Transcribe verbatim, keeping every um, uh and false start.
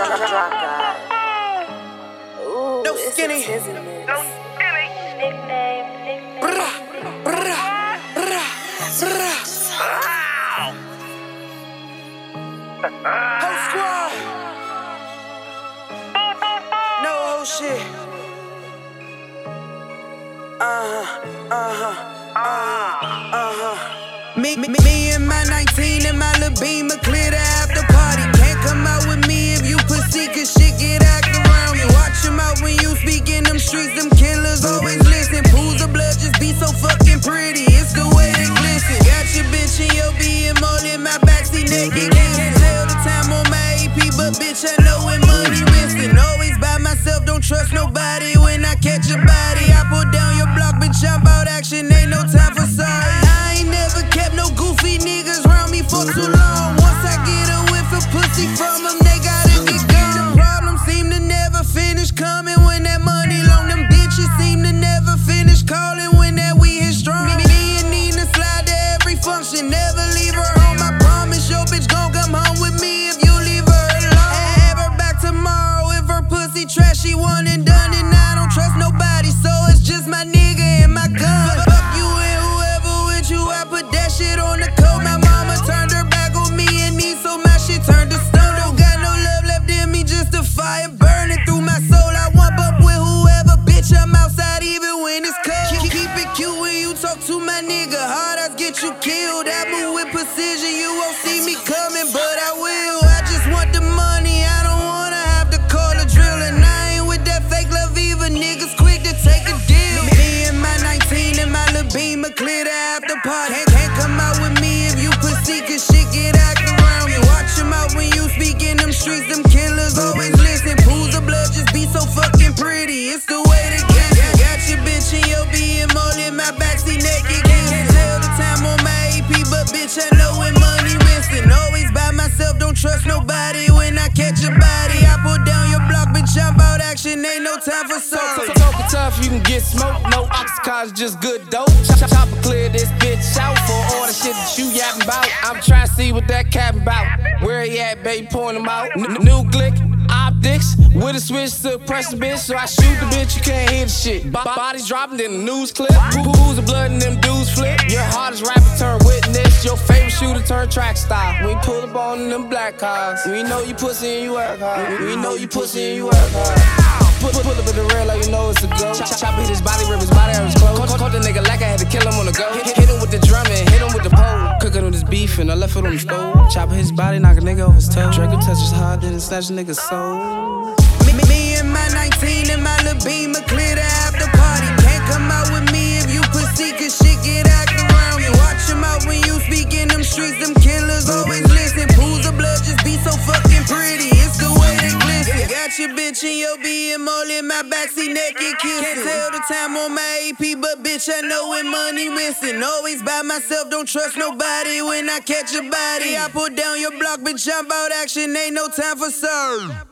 No skinny. Brah, brah, brah, brah. Whole squad. No whole shit. Uh-huh, uh-huh, uh-huh, uh-huh. Me, me, me and my nineteen and my little Beamer clear the after party. Can't come out with me if you pussy, cause shit get act around me. Watch them out when you speak in them streets, them killers always listen. Pools of blood just be so fucking pretty, it's the way they glisten. Got your bitch in your B M all in my backseat naked. Can't tell the time on my A P, but bitch I know when money missing. Always by myself, don't trust nobody. When I catch a body, I pull down your block, bitch I'm about action, ain't no time for sorry. I ain't never kept no goofy niggas around me for too long. Once I get a whiff of pussy from them, they gotta get gone. The problems seem to never finish coming when that money long. Them bitches seem to never finish calling when that we hit strong. Me, me and Nina slide to every function, never leave her home. I promise your bitch gon' come home with me if you leave her alone. Have her back tomorrow if her pussy trash, she one and done. And I don't trust nobody, so it's just my nigga and my gun. Fuck you and whoever with you, I put that shit on the code. My mama turned her back on me and me, so my shit turned to stone. Don't got no love left in me, just a fire burning through my soul. I want up with whoever, bitch, I'm outside even when it's cold. Keep, keep it cute when you talk to my nigga, hard as get you killed. I move with precision, you won't see me coming, but I will. I just want the money, I don't wanna have to call a drill. And I ain't with that fake love either, niggas quick to take a deal. Me and my nineteen and my little Beamer clear the after party. Can't, can't come out with me if you pussy, cause shit get act around me. Watch them out when you speak in them streets, them killers always listen. Pools of blood just be so fucking pretty, it's the way they get it. Got your bitch in your B M all in my backseat naked. Can't tell the time on my A P, but bitch I know when money missing. Always by myself, don't trust nobody. When I catch a body, I pull down your block, bitch I'm about action, ain't no time for sorry. Talkin' tough, you can get smoked. No oxycontin, just good dope. Chop, chop, clear this bitch out for all the shit that you yapping about. I'm trying to see what that cap about. Where he at, baby, point him out. N- new glick, optics, with a switch to press the bitch, so I shoot the bitch, you can't hear the shit. B- bodies dropping, then the news clip. Pools of blood and them dudes flip. Your hardest rapper turn witness. Your favorite shooter turn track star. We pull up on them black cars. We know you pussy and you work hard. We know you pussy and you work hard. Pull, pull up in the rail like you know it's a go. Chop, chop, hit his body, rip his body out his clothes. Caught, caught the nigga like I had to kill him on the go. Hit, hit him with the drum and hit him with the pole. Cooking on his beef and I left it on the stove. Chop his body, knock a nigga off his toe. Draco touches hard, then snatch a nigga's soul. Me, me, me and my nineteen and my little Beamer clear the after party. Can't come out with me if you pussy, cause shit get act around me. Watch them out when you speak in them streets, them killers always listen. Pools of blood just be so fucking pretty, it's the way they glisten. Got your bitch in your B M all in my backseat naked kissing. Can't tell the time on my A P, but bitch I know when money missing. Always by myself, don't trust nobody. When I catch a body, I pull down your block, bitch I'm about action, ain't no time for sorry.